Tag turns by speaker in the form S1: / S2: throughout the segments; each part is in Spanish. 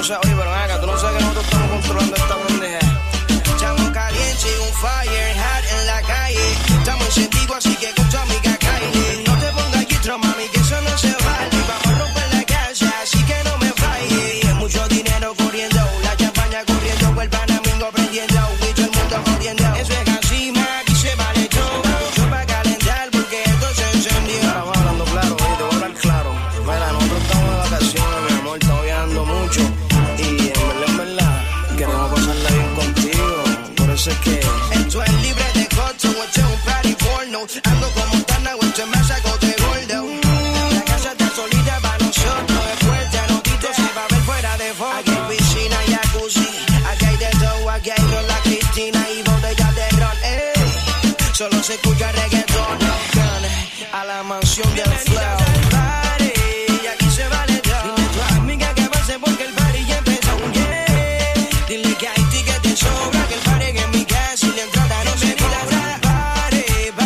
S1: sabes, oye, pero acá, tú no sabes que nosotros estamos controlando esta pendeja. Estamos calientes, un fire hot en la calle. Estamos encendidos, así que con tu amiga Kylie. No te pongas quitro, mami, que eso no se vale. Vamos a romper la casa, así que no me falle. Mucho dinero corriendo, la champaña corriendo, el panamingo prendiendo, y todo el mundo corriendo. Eso es así, ma, aquí se vale todo. Yo pa' calentar porque esto se encendió. Ahora vamos hablando claro, oye, te voy a hablar claro. Mira, nosotros estamos de vacaciones, mi amor, estamos viajando mucho. Y en verdad, queremos pasarla bien contigo. Por eso es que esto es libre de costo, esto es un party porno. Ando como Tana, esto es más saco de gordo. La casa está solita para nosotros, es fuerte, anotito, se va a ver fuera de foco. Aquí hay piscina y jacuzzi, aquí hay de todo, aquí hay ron, la Cristina y botellas de ron. Ey, solo se escucha reggaetón, a la mansión del flow. Y aquí se vale todo. Dile a tu amiga que avance porque el party ya empezó. Yeah. Dile que hay tickets de sobra, que el party en mi casa y la entrada no se cobra. Party.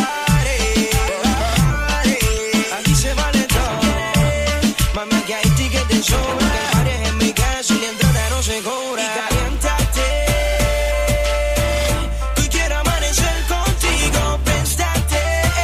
S1: Aquí se vale todo. Mami, aquí hay tickets de sobra, que el party en mi casa y la entrada no se cobra. Y caliéntate. Tú quieres amanecer contigo, préstate.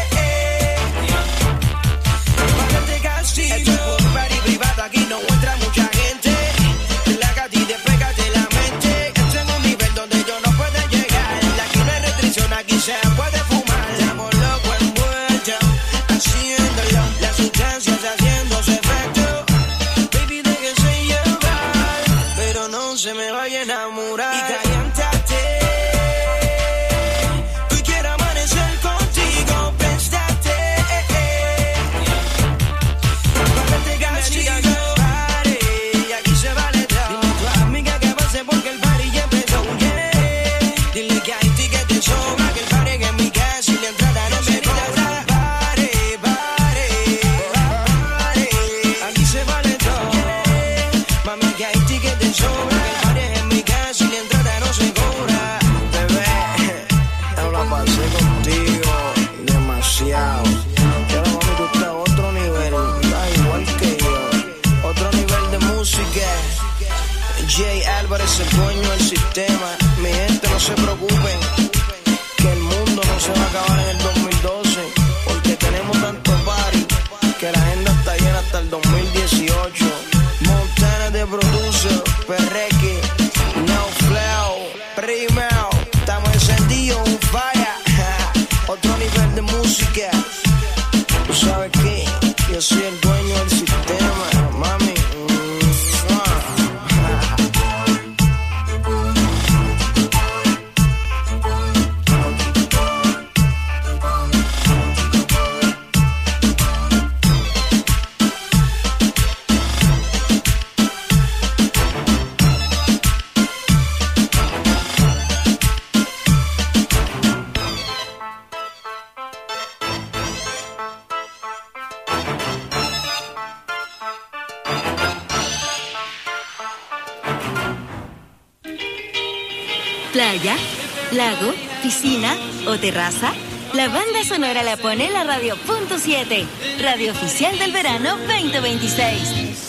S1: Bájate castigo. Esto es un party privado, aquí no entra mucha gente. Relájate y despégate la mente. Esto es un nivel donde yo no puedo llegar. Aquí no hay restricción, aquí se puede fumar. Estamos locos envueltos, haciéndolo. Las sustancias haciéndose efecto. Baby, déjese llevar, pero no se me vaya a enamorar. Y caliéntate. Tú quieres amanecer contigo, préstate. Bájate castigo. Party, y aquí se vale todo. Dile a tu amiga que avance porque el party ya empezó. Yeah. Dile que hay tickets de sobra, que el party en mi casa y la entrada no se cobra. Party. Aquí se vale todo. Mami, que hay tickets de sobra, que el party en mi casa y la entrada no se cobra. Bebé, yo la pasé contigo demasiado. Pero mami, tú estás a otro nivel, estás igual que yo. Otro nivel de música. Jay Álvarez, el dueño del sistema. Mi gente, no se preocupen, que el mundo no se va a acabar en el 2012, porque tenemos tanto party que la agenda está llena hasta el 2018. Montana de producer, Perreque, No Flow, Primero, estamos encendidos, un fire. Otro nivel de música. Tú sabes que yo soy el dueño del sistema, mami.
S2: Playa, lago, piscina o terraza. La banda sonora la pone la Radio Punto 7, radio oficial del verano 2026.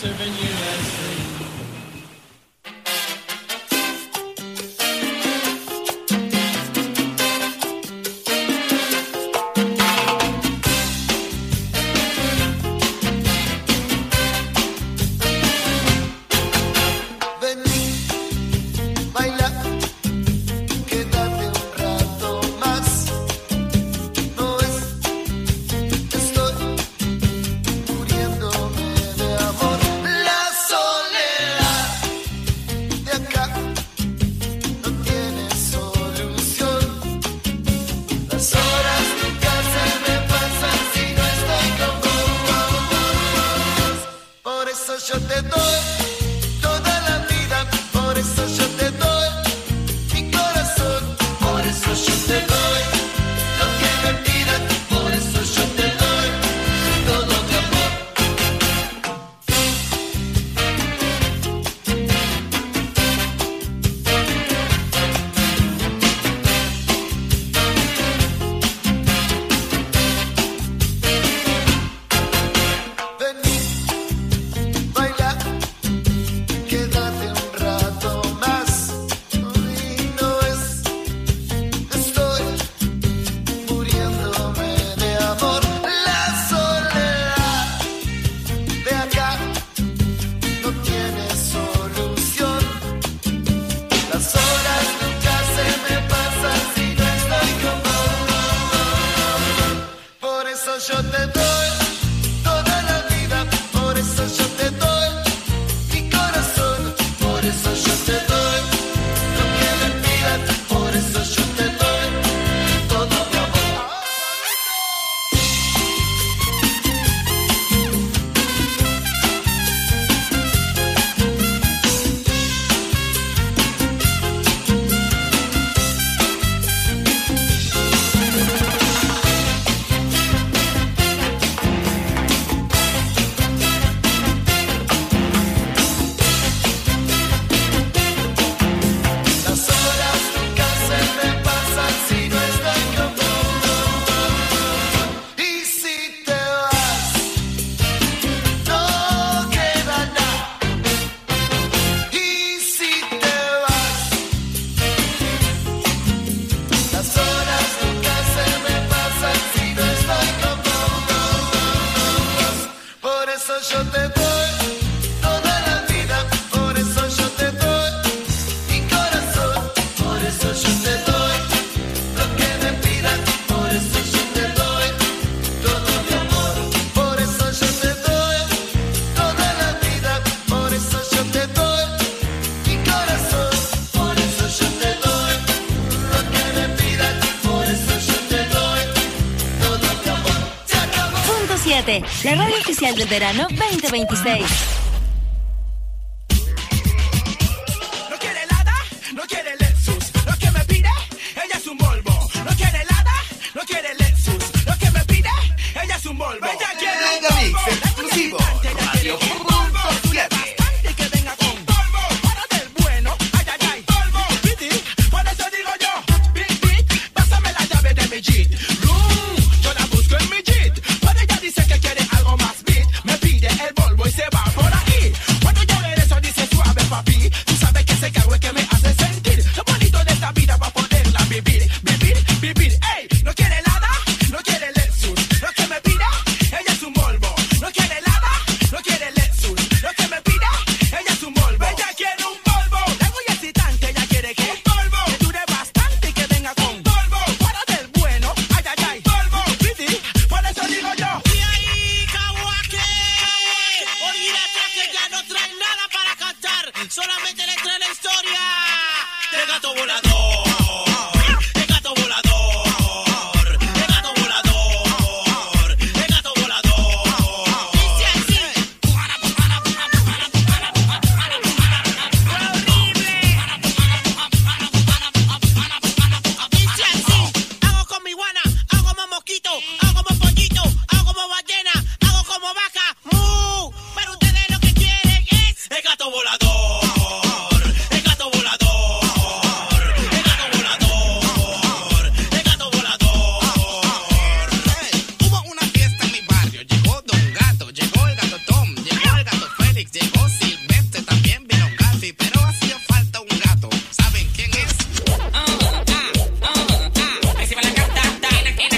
S1: eso yo te doy toda la vida, por eso yo te doy mi corazón, por eso yo te doy lo que me pidas, por eso yo te doy todo mi amor. Yo te doy toda la vida, por eso yo te doy mi corazón, por eso yo te doy lo que me pidas, por eso yo te doy todo mi amor, por eso yo te doy toda la vida, por eso yo te doy mi corazón, por eso yo te doy lo que me pidas, por eso yo te doy todo mi amor. Se acabó.
S2: Punto 7, la radio oficial del verano 2026.
S1: No quiere helada, no quiere Lexus. Lo que me pide, ella es un Volvo. No quiere helada, no quiere Lexus. Lo que me pide, ella es un Volvo. Ella quiere un Volvo. Exclusivo. Radio Punto 7. Bastante que venga con Volvo. Para del bueno, ay, ay, ay. Volvo. Piti, por eso digo yo. Big, big, pásame la llave de mi Jeep. Yo la busco en mi Jeep. Pero ella dice que quiere algo más beat. Me pide el Volvo y se va por ahí. Cuando yo ver eso dice suave papi. Tú sabes que ese carro es que me hace sentir lo bonito de esta vida para poderla vivir. Vivir, vivir, ey. No quiere helada, no quiere Lexus. Lo que me pide, ella es un Volvo. No quiere helada, no quiere Lexus. Lo que me pide, ella es un Volvo. Ella quiere un Volvo. Largo y excitante, ella quiere que un Volvo. Que dure bastante y que venga con Volvo. Para del bueno, ay, ay, ay. Volvo. Piti, por eso digo yo.
S3: Y ahí, Kawake, olvídate que ya no trae nada para cantar, solamente le trae la historia del gato volador, el gato volador, el gato volador, el gato volador. Dice así, dice así, hago con mi guana, hago como mosquito, hago como pollito, hago como ballena, hago como vaca, mu. Pero ustedes lo que quieren es el gato volador, el gato volador, el gato volador, el gato volador.
S4: Hubo una fiesta en mi barrio, llegó Don Gato, llegó el gato Tom, llegó el gato Félix, llegó Silvestre, también vino Gafi, pero hacía falta un gato. ¿Saben quién es?
S3: Encima la cantata, otra vez.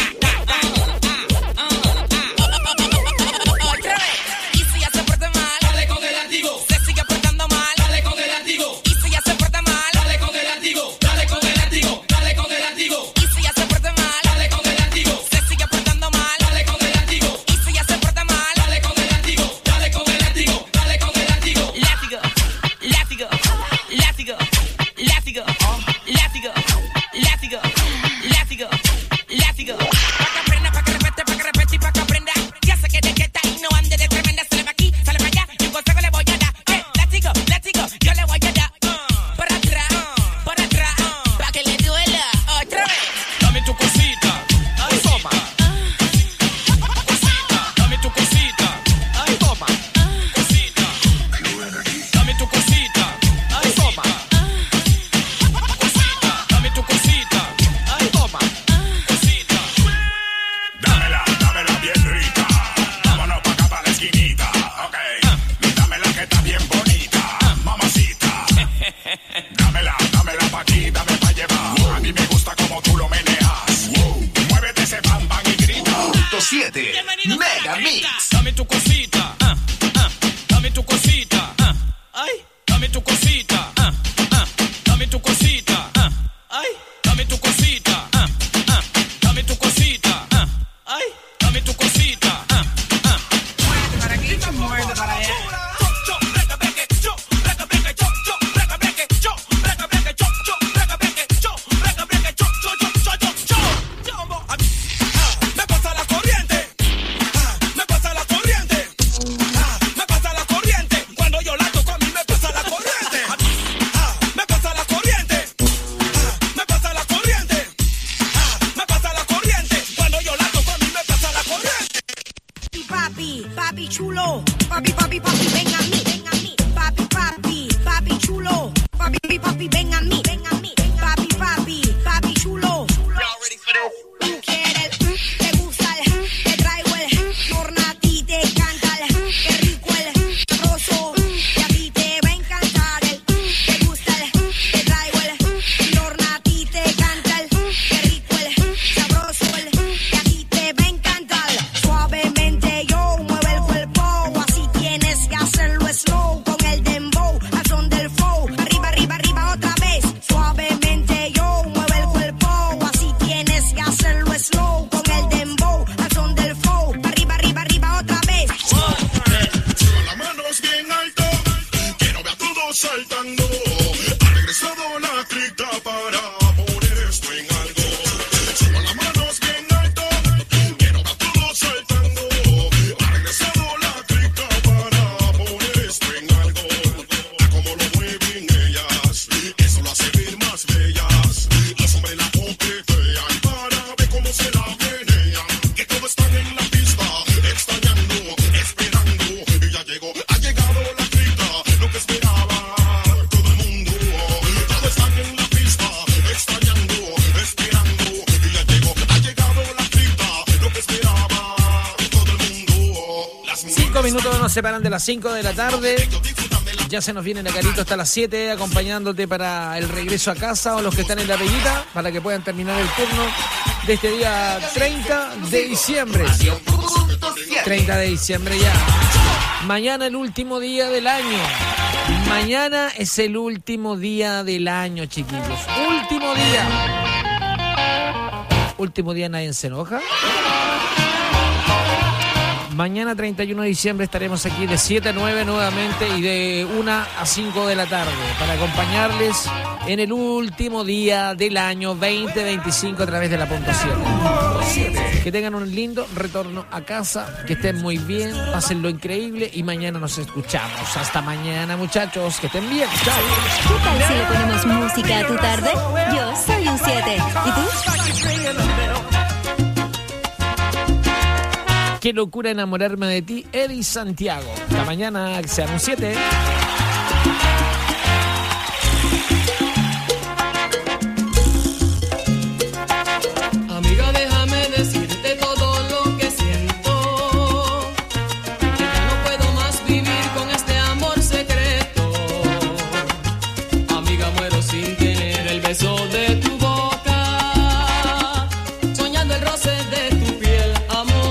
S4: Y si ya se porta mal,
S3: Dale con el látigo,
S4: se sigue portando mal.
S3: dale con el látigo,
S4: Y si ya se porta mal,
S3: dale con el látigo, dale con el látigo, dale con el látigo,
S4: y si ya se porta mal,
S3: dale con el látigo,
S4: se sigue portando mal.
S3: dale con el látigo,
S4: Y si ya se porta mal,
S3: dale con el látigo, dale con el látigo, dale con el látigo.
S4: látigo, látigo, látigo, látigo, látigo, látigo, látigo, látigo. Pa' que aprenda, pa' que respete y pa' que aprenda. Ya sé que de que está y no ande de tremenda. Sale pa' aquí, sale pa' allá y un consejo le voy a dar. Látigo, látigo, yo le voy a dar. Por atrás, pa' que le duela. Otra vez.
S3: Dame tu cosita, ay toma. Cosita, dame tu cosita, ay toma. Cosita, dame tu cosita, ay toma. Cosita, dame tu cosita, ay toma. Cosita.
S5: Dámela bien rica. Vámonos pa' acá pa' la esquinita. Ok. Dámela que está bien bonita. Mamacita. Dámela pa' aquí, dame pa' llevar. A mí me gusta como tú lo meneas. Muévete ese bam bam y grita. Punto 7.
S3: Bienvenidos a la
S5: Mega Mix.
S3: Dame tu cosita, dame tu cosita, ay, dame tu cosita, dame tu cosita, ay, dame tu cosita, dame tu cosita, ay,
S6: chulo. Papi, papi, papi, ven a mí, ven a mí. Papi, papi, papi chulo. Papi, papi, ven a mí, ven a mí. Papi, papi, papi chulo. Tú quieres, te gusta te traigo torna a ti, te encanta qué rico sabroso. Y a ti te va a encantar te gusta te traigo torna a ti, te encanta qué rico sabroso. Y a ti te va a encantar. Suavemente yo mueve el cuerpo, así tienes que hacerlo slow con el dembow, al son del flow. Arriba, arriba, arriba otra vez. Suavemente yo mueve el cuerpo, así tienes que hacerlo slow con el dembow, al son del flow. Arriba, arriba, arriba otra vez.
S5: Suban las manos bien alto, quiero ver a todos saltando. Ha regresado la clica para poner esto en algo. Suban las manos bien alto, quiero ver a todos saltando. Ha regresado la clica para poner esto en algo. Como lo mueven ellas, eso lo hace ver más bellas. Los hombres la coquetean para ver cómo se la menean. Que todos están en la pista, extrañando, esperando. Y ya llegó, ha llegado la clica, lo que esperaba todo el mundo. Todos están en la pista, extrañando, esperando. Y ya llegó, ha llegado la clica, lo que esperaba todo el mundo. Las
S7: 5 minutos nos separan de las 5 de la tarde. Ya se nos viene la carito hasta las 7, acompañándote para el regreso a casa, o los que están en la Bellita, para que puedan terminar el turno de este día 30 de diciembre. 30 de diciembre ya. Mañana el último día del año. Mañana es el último día del año, chiquillos. Último día. Último día, nadie se enoja. Mañana 31 de diciembre estaremos aquí de 7 a 9 nuevamente y de 1 a 5 de la tarde para acompañarles en el último día del año 2025 a través de la Punto 7. Que tengan un lindo retorno a casa, que estén muy bien, pásenlo increíble y mañana nos escuchamos. Hasta mañana, muchachos, que estén bien. Chao.
S2: ¿Qué tal si le ponemos música a tu tarde? Yo soy un 7. ¿Y tú?
S7: Qué locura enamorarme de ti, Eddie Santiago. Hasta mañana, que sean un 7.
S8: Amiga, déjame decirte todo lo que siento. Que ya no puedo más vivir con este amor secreto. Amiga, muero sin tener el beso de tu boca, soñando el roce de tu piel, amor.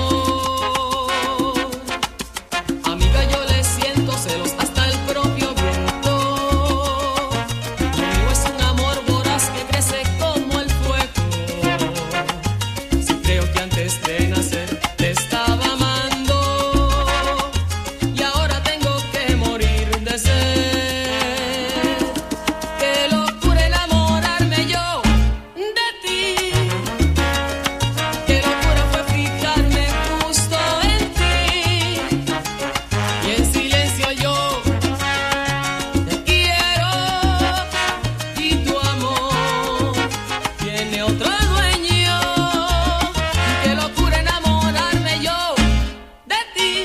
S8: Amiga, yo le siento celos hasta el propio viento. Lo mío es un amor voraz que crece como el fuego. Si creo que antes de nacer te estaba amando y ahora tengo que morir de sed. Qué locura enamorarme yo de ti. Qué locura fue fijarme justo en ti. Y en silencio yo te quiero y tu amor tiene otro dueño. Qué locura enamorarme yo de ti.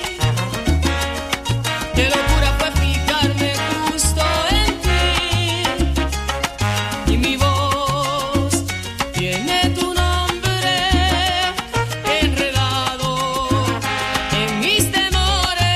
S8: Qué locura fue fijarme justo en ti. Y mi voz tiene tu nombre enredado en mis temores.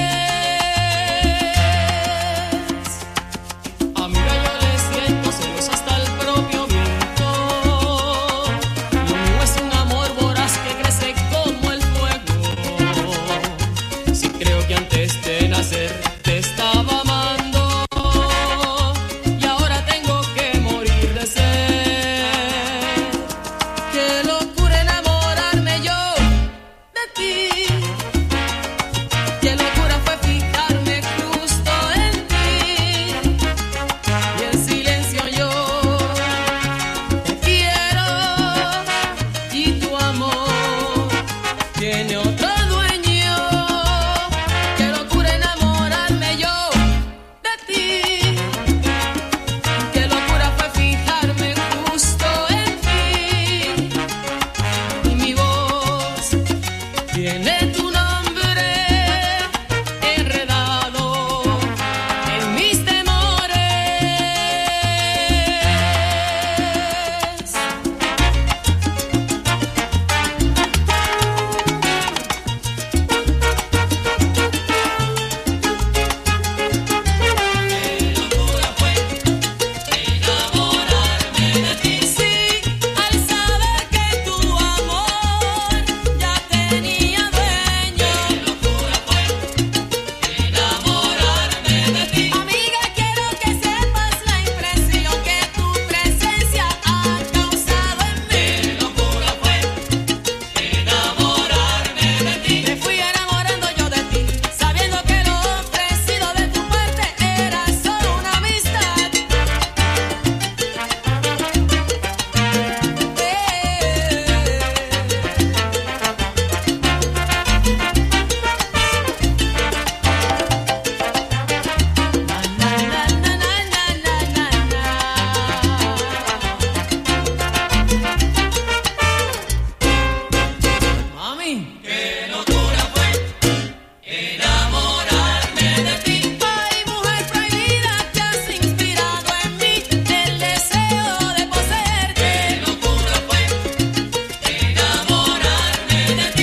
S8: Amiga, yo le siento celos hasta el propio viento. Lo mío es un amor voraz que crece como el fuego. Si creo que antes de nacer te estaba amando y ahora tengo que morir de sed. Qué locura enamorarme yo de ti. Qué locura fue fijarme justo en ti. Y en silencio yo te quiero y tu amor tiene otro dueño. Qué locura enamorarme yo de ti. Qué locura fue fijarme justo en ti. Y mi voz tiene